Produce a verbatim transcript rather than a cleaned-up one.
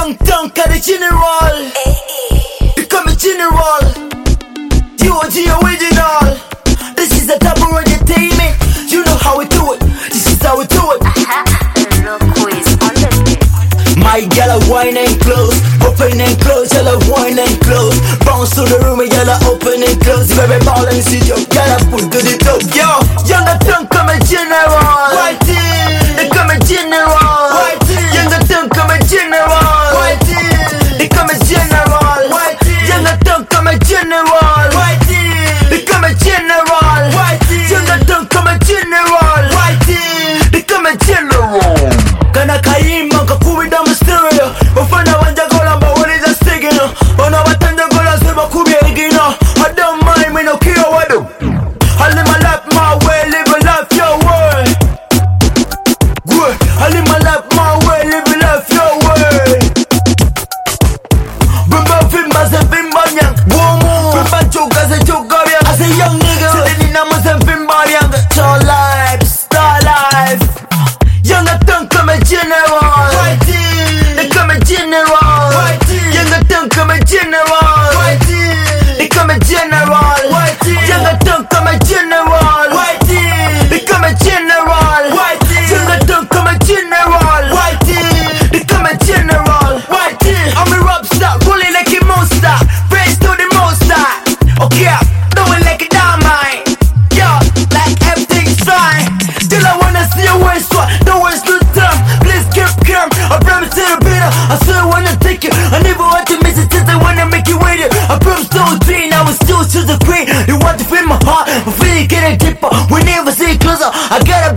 Young Tonka the general. Become a general. U O G original. This is the type of entertainment. You know how we do it. This is how we do it. My gal wine and close, open and close, yellow wine and close. Bounce to the room, yellow open and close. Baby ball and see your gal pull to the top. Yo, Younger Tonka come a general. White team, they come a general. White team, Younger Tonka come a general. White team, they come a general. White team, Younger Tonka come a general. White team, they come a general. White team, Younger Tonka come a general. White team, they come a general. Kana kaima kakubida mysterio. Wafana wanja gola mba waliza stigino. Wana watanja gola seba kubiegino. I don't mind me no kiyo wadu. I live my life my way, live a life your way. Good. I live my life my way, live a life your way. Bimba fimba se fimba nyang. Womo. Bimba choka se choka yang. As a young nigga. Sitting in a se fimba yang. Star life, star life. Younger Tonka come a general. White team, they come a general. White team, Younger Tonka come a general. White team, they come a general. White team, Younger Tonka come a general. White team, they come a general. White team, Younger Tonka come a general. White team, they come a general. White team, I'm a rap star, rolling like a monster. Praise to the monster. Okay, doing like a dynamite. Yo, like everything's fine. Still I wanna see you waste one. Don't waste no time. Please keep calm. I promise to the better. I still wanna take you. I never want to miss it since I wanna make you wait it. I promise to the dream. I was still to the queen. You want to feel my heart, but feel it getting deeper. We never see closer. I gotta